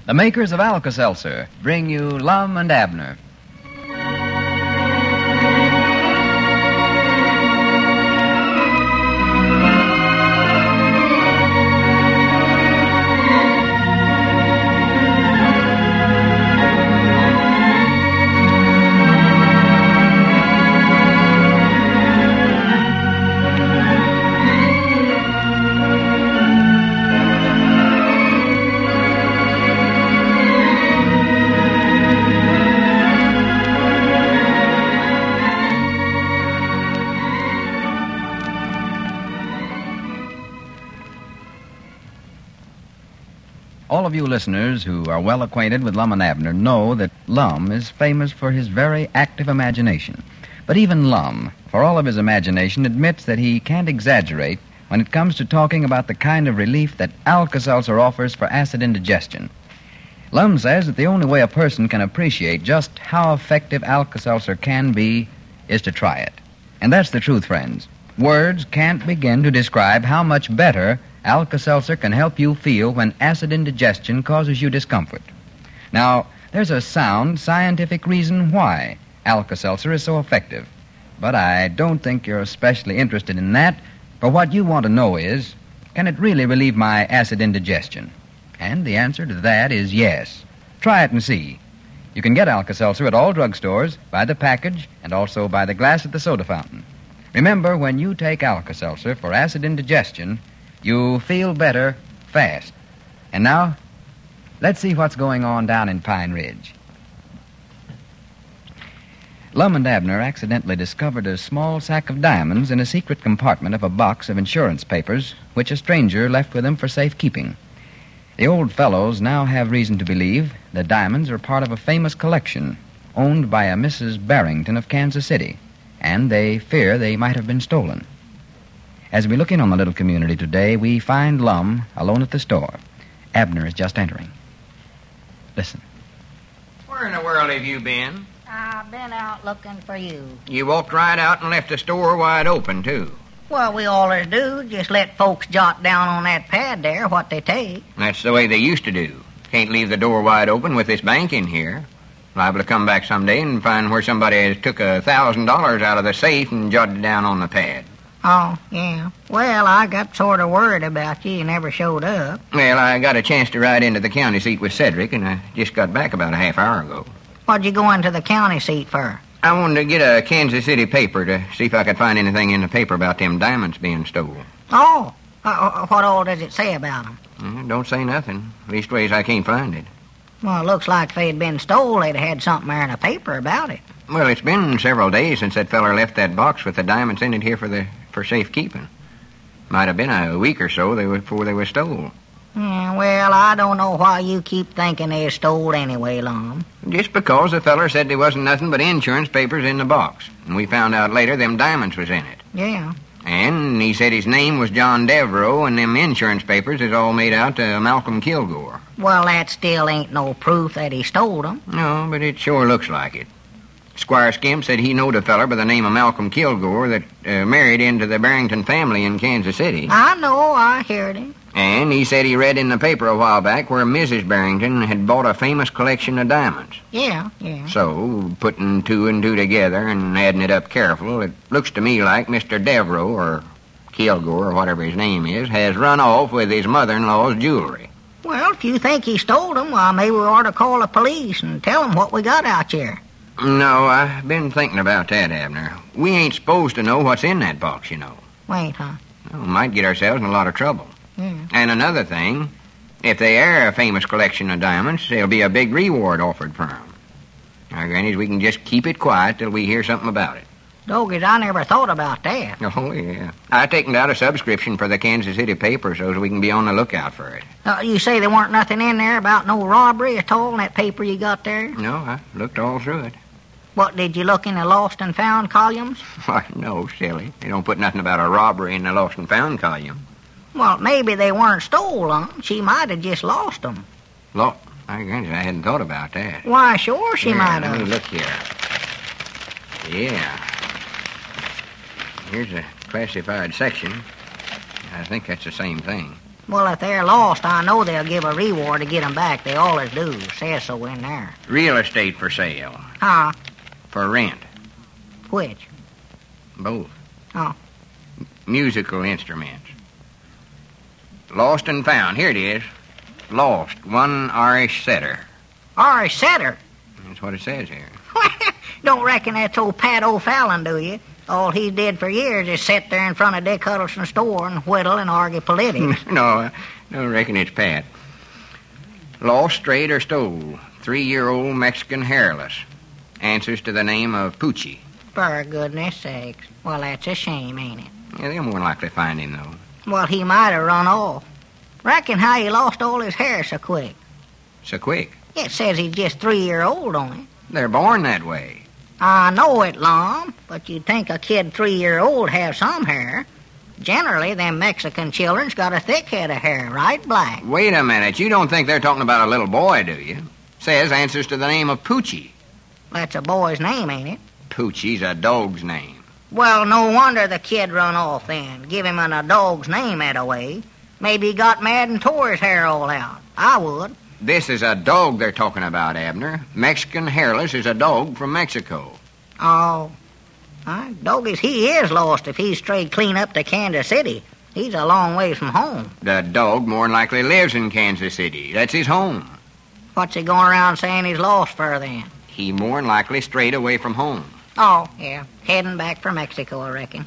The makers of Alka-Seltzer bring you Lum and Abner. All of you listeners who are well acquainted with Lum and Abner know that Lum is famous for his very active imagination. But even Lum, for all of his imagination, admits that he can't exaggerate when it comes to talking about the kind of relief that Alka-Seltzer offers for acid indigestion. Lum says that the only way a person can appreciate just how effective Alka-Seltzer can be is to try it. And that's the truth, friends. Words can't begin to describe how much better Alka-Seltzer can help you feel when acid indigestion causes you discomfort. Now, there's a sound scientific reason why Alka-Seltzer is so effective. But I don't think you're especially interested in that, for what you want to know is, can it really relieve my acid indigestion? And the answer to that is yes. Try it and see. You can get Alka-Seltzer at all drugstores, by the package, and also by the glass at the soda fountain. Remember, when you take Alka-Seltzer for acid indigestion, you feel better fast. And now, let's see what's going on down in Pine Ridge. Lum and Abner accidentally discovered a small sack of diamonds in a secret compartment of a box of insurance papers which a stranger left with him for safekeeping. The old fellows now have reason to believe the diamonds are part of a famous collection owned by a Mrs. Barrington of Kansas City, and they fear they might have been stolen. As we look in on the little community today, we find Lum alone at the store. Abner is just entering. Listen. Where in the world have you been? I've been out looking for you. You walked right out and left the store wide open, too. Well, we always do. Just let folks jot down on that pad there what they take. That's the way they used to do. Can't leave the door wide open with this bank in here. Liable to come back someday and find where somebody has took $1,000 out of the safe and jotted it down on the pad. Oh, yeah. Well, I got sort of worried about you. You never showed up. Well, I got a chance to ride into the county seat with Cedric, and I just got back about a half hour ago. What'd you go into the county seat for? I wanted to get a Kansas City paper to see if I could find anything in the paper about them diamonds being stolen. Oh, what all does it say about them? Don't say nothing. Leastways, I can't find it. Well, it looks like if they'd been stole, they'd have had something there in the paper about it. Well, it's been several days since that feller left that box with the diamonds in it here for safekeeping. Might have been a week or so before they were stole. Yeah, well, I don't know why you keep thinking they stole anyway, Lum. Just because the feller said there wasn't nothing but insurance papers in the box. And we found out later them diamonds was in it. Yeah. And he said his name was John Devereaux, and them insurance papers is all made out to Malcolm Kilgore. Well, that still ain't no proof that he stole them. No, but it sure looks like it. Squire Skimp said he knowed a feller by the name of Malcolm Kilgore that married into the Barrington family in Kansas City. I know, I heard him. And he said he read in the paper a while back where Mrs. Barrington had bought a famous collection of diamonds. Yeah. So, putting two and two together and adding it up careful, it looks to me like Mr. Devereaux, or Kilgore, or whatever his name is, has run off with his mother-in-law's jewelry. Well, if you think he stole them, well, maybe we ought to call the police and tell them what we got out here. No, I've been thinking about that, Abner. We ain't supposed to know what's in that box, you know. Wait, huh? Well, we might get ourselves in a lot of trouble. Yeah. And another thing, if they are a famous collection of diamonds, there'll be a big reward offered for them. Now, grannies, we can just keep it quiet till we hear something about it. Dogies, I never thought about that. Oh, yeah. I've taken out a subscription for the Kansas City paper so we can be on the lookout for it. You say there weren't nothing in there about no robbery at all in that paper you got there? No, I looked all through it. What, did you look in the lost and found columns? Why, no, silly. They don't put nothing about a robbery in the lost and found column. Well, maybe they weren't stolen. She might have just lost them. Look, I hadn't thought about that. Why, sure she might have. Let me look here. Yeah. Here's a classified section. I think that's the same thing. Well, if they're lost, I know they'll give a reward to get 'em back. They always do. Says so in there. Real estate for sale. Huh? For rent. Which? Both. Oh. Musical instruments. Lost and found. Here it is. Lost. One Irish setter. Irish setter? That's what it says here. Don't reckon that's old Pat O'Fallon, do you? All he did for years is sit there in front of Dick Huddleston's store and whittle and argue politics. No, I don't reckon it's Pat. Lost, strayed, or stole. 3-year-old Mexican hairless. Answers to the name of Poochie. For goodness sakes. Well, that's a shame, ain't it? Yeah, they'll more likely find him, though. Well, he might have run off. Reckon how he lost all his hair so quick. So quick. It says he's just 3-year-old on it. They're born that way. I know it, Lum, but you'd think a kid 3-year-old have some hair. Generally, them Mexican children's got a thick head of hair, right, Black? Wait a minute. You don't think they're talking about a little boy, do you? Says answers to the name of Poochie. That's a boy's name, ain't it? Poochie's a dog's name. Well, no wonder the kid run off then. Give him a dog's name that way. Maybe he got mad and tore his hair all out. I would. This is a dog they're talking about, Abner. Mexican hairless is a dog from Mexico. Oh, doggies, he is lost if he's strayed clean up to Kansas City. He's a long ways from home. The dog more than likely lives in Kansas City. That's his home. What's he going around saying he's lost for then? He more than likely strayed away from home. Oh, yeah, heading back for Mexico, I reckon.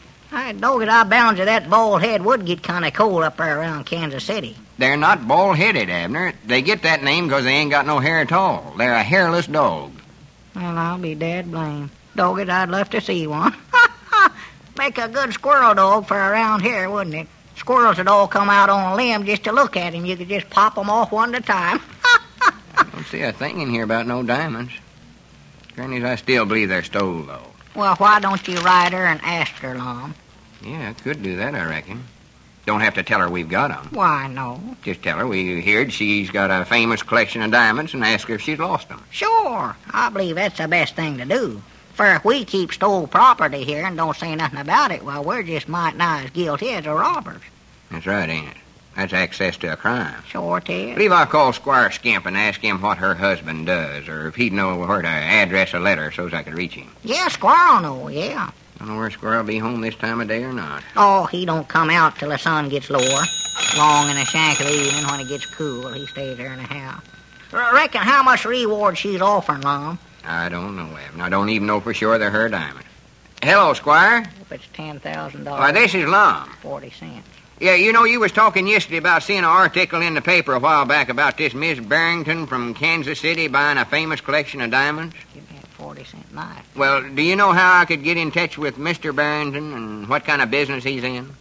Dog it, I bound you that bald head would get kind of cold up there around Kansas City. They're not bald-headed, Abner. They get that name because they ain't got no hair at all. They're a hairless dog. Well, I'll be dead blamed. Dog it, I'd love to see one. Make a good squirrel dog for around here, wouldn't it? Squirrels would all come out on a limb just to look at him. You could just pop 'em off one at a time. I don't see a thing in here about no diamonds. Grannies, I still believe they're stole, though. Well, why don't you write her and ask her, Lum? Yeah, I could do that, I reckon. Don't have to tell her we've got 'em. Why, no. Just tell her we heard she's got a famous collection of diamonds and ask her if she's lost 'em. Sure. I believe that's the best thing to do. For if we keep stole property here and don't say nothing about it, well, we're just might nigh as guilty as the robbers. That's right, ain't it? That's access to a crime. Sure, Ted. Believe I'll call Squire Skimp and ask him what her husband does, or if he'd know where to address a letter so's I could reach him. Yeah, Squirrel know, yeah. I don't know where Squirrel'll be home this time of day or not. Oh, he don't come out till the sun gets lower. Long in the shank of the evening when it gets cool, he stays there in the house. Reckon how much reward she's offering, Lum? I don't know, Evan. I don't even know for sure they're her diamonds. Hello, Squire. If it's $10,000. Why, this is Lum. 40 cents. Yeah, you was talking yesterday about seeing an article in the paper a while back about this Miss Barrington from Kansas City buying a famous collection of diamonds. Give me a 40-cent knife. Well, do you know how I could get in touch with Mr. Barrington and what kind of business he's in?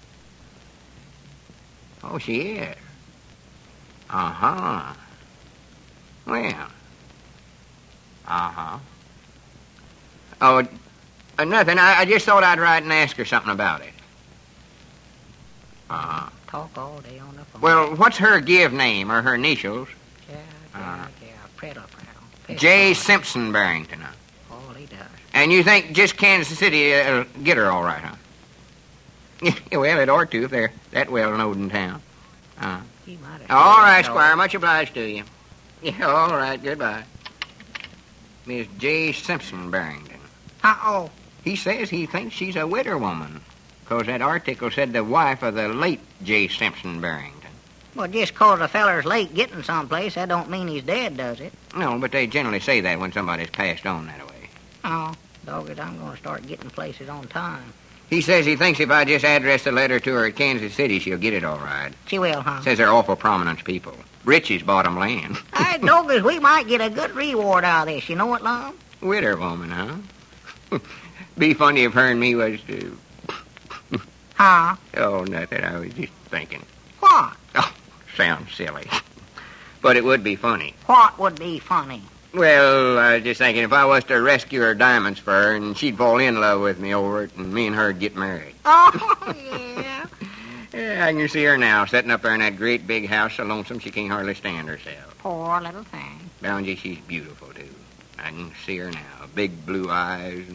Oh, she is. Uh-huh. Well. Uh-huh. Oh, nothing. I just thought I'd write and ask her something about it. Uh-huh. Talk all day on the phone. Well, what's her give name or her initials? Prattle. J. Simpson Barrington. All he does. And you think just Kansas City will get her all right, huh? Well, it ought to if they're that well known in town. He might have All right, Squire. Much obliged to you. Yeah, all right. Goodbye. Miss J. Simpson Barrington. Uh-oh. He says he thinks she's a widow woman, 'cause that article said the wife of the late J. Simpson Barrington. Well, just 'cause a feller's late getting someplace, that don't mean he's dead, does it? No, but they generally say that when somebody's passed on that way. Oh, dog it, I'm going to start getting places on time. He says he thinks if I just address the letter to her at Kansas City, she'll get it all right. She will, huh? Says they're awful prominent people. Richie's bottom land. Hey, doggers, we might get a good reward out of this. You know what, Lum? Widow woman, huh? Be funny if her and me was to... Huh? Oh, nothing. I was just thinking. What? Oh, sounds silly. But it would be funny. What would be funny? Well, I was just thinking if I was to rescue her diamonds for her and she'd fall in love with me over it and me and her'd get married. Oh, yeah. Yeah, I can see her now, sitting up there in that great big house so lonesome she can't hardly stand herself. Poor little thing. Bound you, she's beautiful, too. I can see her now. Big blue eyes and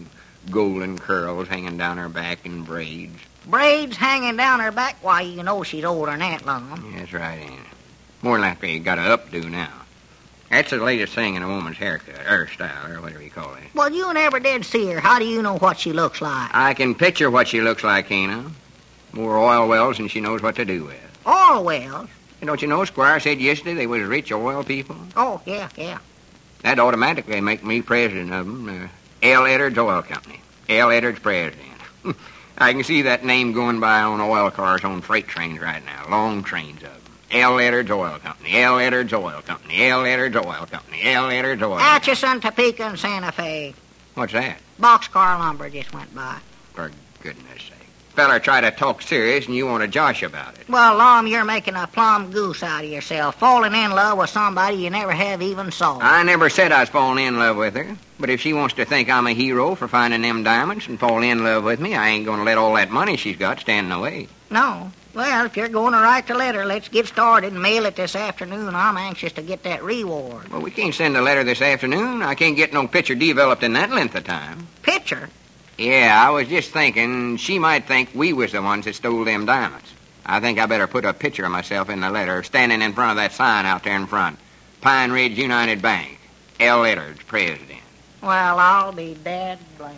golden curls hanging down her back in braids. Braids hanging down her back? Why, you know she's older than that, Lum. That's right, ain't it? More likely you got a updo now. That's the latest thing in a woman's haircut, or style, or whatever you call it. Well, you never did see her. How do you know what she looks like? I can picture what she looks like, Kena. More oil wells than she knows what to do with. Oil wells? Don't you know, Squire said yesterday they was rich oil people? Oh, yeah. That'd automatically make me president of them. L. Edwards Oil Company. L. Edwards president. I can see that name going by on oil cars on freight trains right now. Long trains of them. L. Edwards Oil Company. L. Edwards Oil Company. L. Edwards Oil Company. L. Edwards Oil Company. Atchison, Topeka, and Santa Fe. What's that? Boxcar lumber just went by. For goodness sake. Feller try to talk serious and you want to josh about it. Well, Lum, you're making a plumb goose out of yourself, falling in love with somebody you never have even saw. I never said I was falling in love with her. But if she wants to think I'm a hero for finding them diamonds and fall in love with me, I ain't going to let all that money she's got stand in the way. No. Well, if you're going to write the letter, let's get started and mail it this afternoon. I'm anxious to get that reward. Well, we can't send a letter this afternoon. I can't get no picture developed in that length of time. Picture? Yeah, I was just thinking she might think we was the ones that stole them diamonds. I think I better put a picture of myself in the letter, standing in front of that sign out there in front. Pine Ridge United Bank. L. Edwards, president. Well, I'll be dad blamed.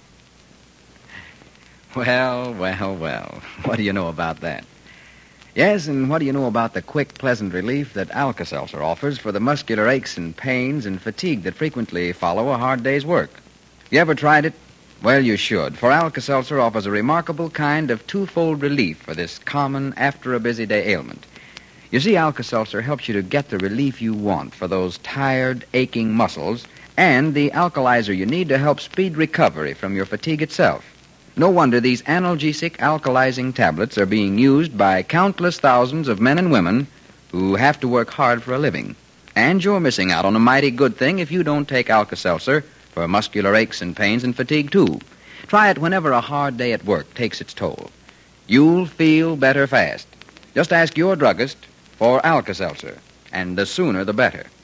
Well. What do you know about that? Yes, and what do you know about the quick, pleasant relief that Alka-Seltzer offers for the muscular aches and pains and fatigue that frequently follow a hard day's work? You ever tried it? Well, you should, for Alka-Seltzer offers a remarkable kind of twofold relief for this common after-a-busy-day ailment. You see, Alka-Seltzer helps you to get the relief you want for those tired, aching muscles and the alkalizer you need to help speed recovery from your fatigue itself. No wonder these analgesic alkalizing tablets are being used by countless thousands of men and women who have to work hard for a living. And you're missing out on a mighty good thing if you don't take Alka-Seltzer for muscular aches and pains and fatigue, too. Try it whenever a hard day at work takes its toll. You'll feel better fast. Just ask your druggist for Alka-Seltzer, and the sooner the better.